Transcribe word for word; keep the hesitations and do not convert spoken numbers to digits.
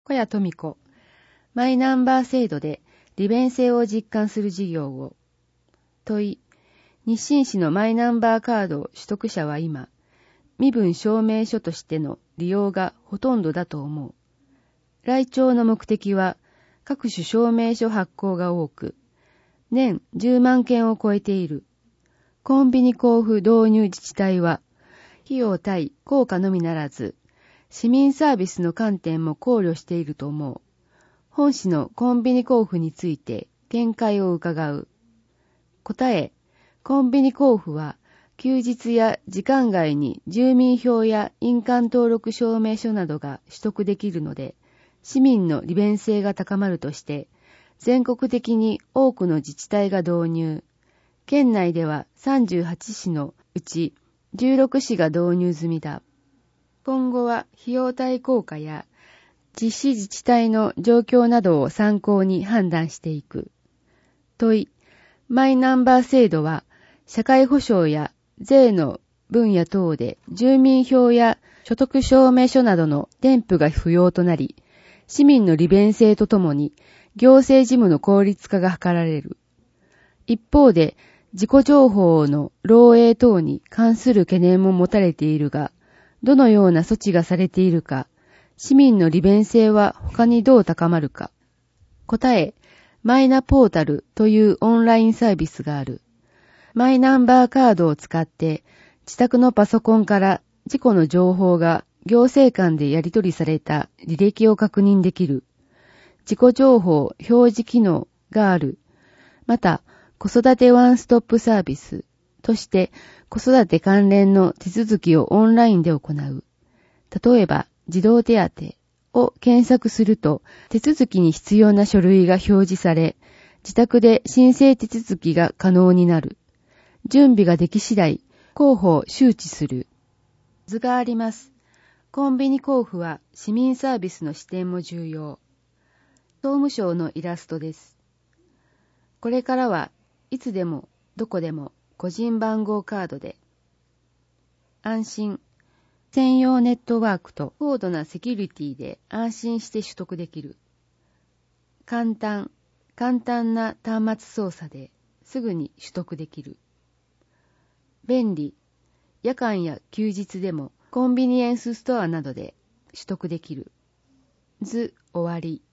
小谷富子、マイナンバー制度で利便性を実感する事業を。問い、日清市のマイナンバーカード取得者は今、身分証明書としての利用がほとんどだと思う。来庁の目的は各種証明書発行が多く、年じゅうまんけんを超えている。コンビニ交付導入自治体は、費用対効果のみならず、市民サービスの観点も考慮していると思う。本市のコンビニ交付について見解を伺う。答え、コンビニ交付は休日や時間外に住民票や印鑑登録証明書などが取得できるので、市民の利便性が高まるとして、全国的に多くの自治体が導入。県内ではさんじゅうはちしのうちじゅうろくしが導入済みだ。今後は費用対効果や実施自治体の状況などを参考に判断していく。問い、マイナンバー制度は社会保障や税の分野等で住民票や所得証明書などの添付が不要となり、市民の利便性とともに行政事務の効率化が図られる。一方で、自己情報の漏洩等に関する懸念も持たれているが、どのような措置がされているか、市民の利便性は他にどう高まるか。答え、マイナポータルというオンラインサービスがある。マイナンバーカードを使って自宅のパソコンから自己の情報が行政間でやり取りされた履歴を確認できる。自己情報表示機能がある。また、子育てワンストップサービスとして子育て関連の手続きをオンラインで行う。例えば、児童手当を検索すると手続きに必要な書類が表示され、自宅で申請手続きが可能になる。準備ができ次第、候補を周知する。図があります。コンビニ交付は市民サービスの視点も重要。総務省のイラストです。これからはいつでもどこでも個人番号カードで安心、専用ネットワークと高度なセキュリティで安心して取得できる。簡単、簡単な端末操作ですぐに取得できる。便利、夜間や休日でもコンビニエンスストアなどで取得できる。図終わり。